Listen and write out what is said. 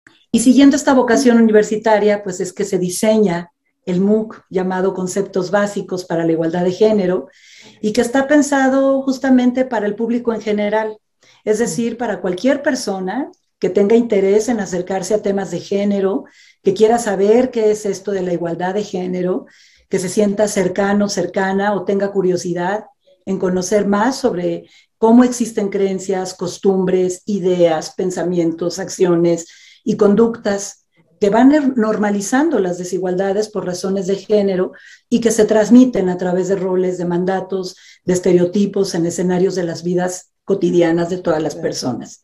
Y siguiendo esta vocación universitaria, pues es que se diseña el MOOC llamado Conceptos Básicos para la Igualdad de Género y que está pensado justamente para el público en general, es decir, para cualquier persona que tenga interés en acercarse a temas de género, que quiera saber qué es esto de la igualdad de género, que se sienta cercano, cercana o tenga curiosidad en conocer más sobre cómo existen creencias, costumbres, ideas, pensamientos, acciones y conductas que van normalizando las desigualdades por razones de género y que se transmiten a través de roles, de mandatos, de estereotipos en escenarios de las vidas cotidianas de todas las personas.